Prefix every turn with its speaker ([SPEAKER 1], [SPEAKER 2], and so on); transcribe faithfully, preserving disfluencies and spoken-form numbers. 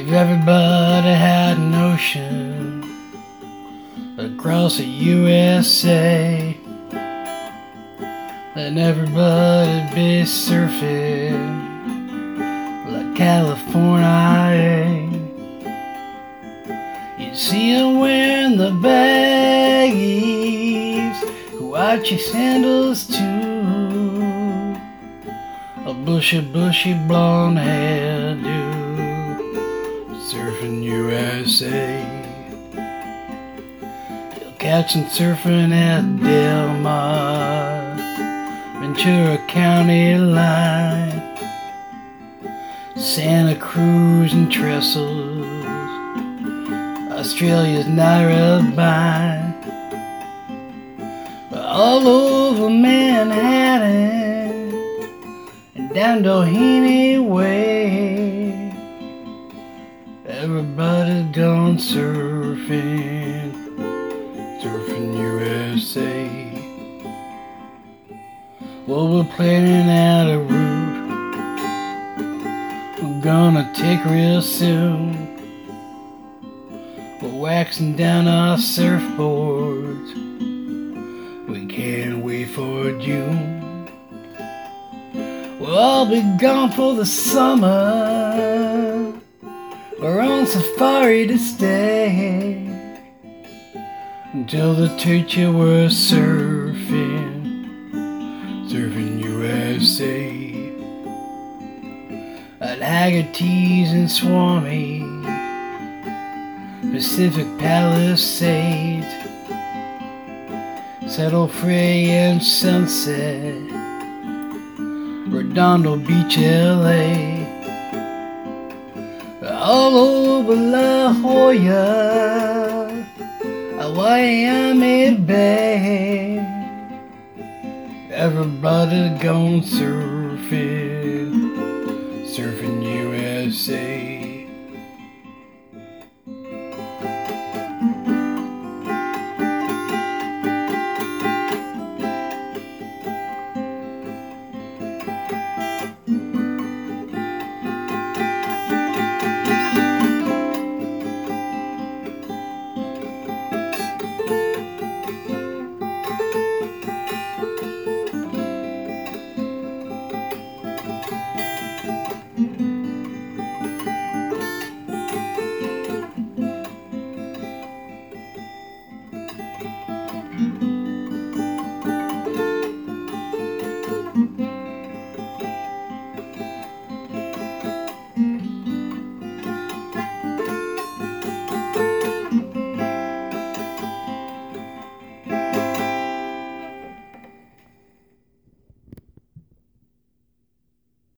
[SPEAKER 1] If everybody had an ocean across the U S A, then everybody'd be surfing like California. You'd see them wearing the baggies, white sandals too, a bushy, bushy blonde hairdo, surfing U S A. You'll catch them surfing at Del Mar, Ventura County line, Santa Cruz and Trestles, Australia's Narrabeen, all over Manhattan and down Doheny Way. Everybody's gone surfing, surfing U S A. Well, we're planning out a route we're gonna take real soon. We're waxing down our surfboards, we can't wait for June. We'll all be gone for the summer, we're on safari to stay, until the teacher was surfing, surfing U S A. At Haggerty's and Swami, Pacific Palisades, Settle Frey and Sunset, Redondo Beach, L A, all over La Jolla, Miami Bay. Everybody's gone surfing, surfing U S A.